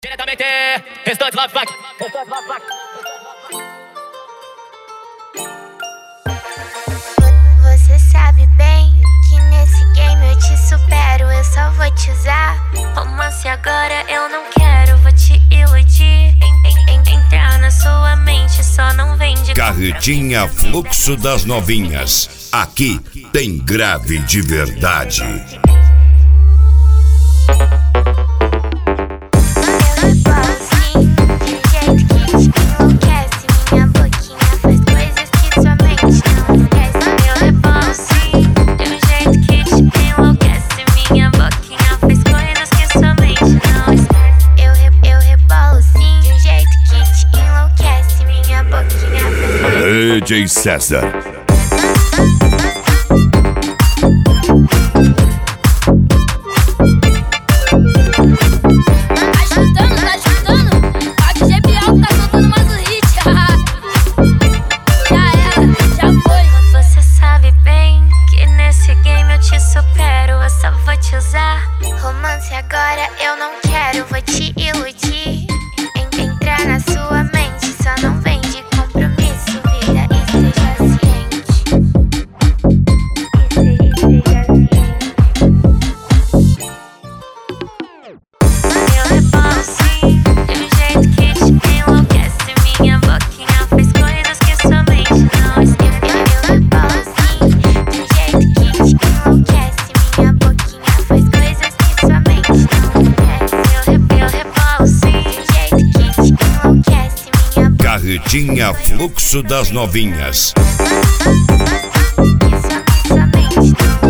Diretamente, restante Love Pack. Você sabe bem que nesse game eu te supero. Eu só vou te usar. Romance agora eu não quero, vou te iludir. Entrar na sua mente, só não vem de Carretinha Fluxo das Novinhas. Aqui tem grave de verdade. DJ César. Tá escutando? A DJ Bial tá soltando mais um hit. Já era, já foi. Você sabe bem que nesse game eu te supero. Eu só vou te usar. Romance agora eu não quero, vou te iludir. Entrar na sua mente, só não vem de compromisso, vida, e seja ciente. Eu rebolo assim, de um jeito que te enlouquece. Minha boquinha faz coisas que sua mente não esquece. Eu rebolo assim, de um jeito que te enlouquece. Minha boquinha faz coisas que sua mente não esquece. Eu rebolo assim, de um jeito que te enlouquece. Minha boquinha Carretinha Fluxo das Novinhas. sua mente não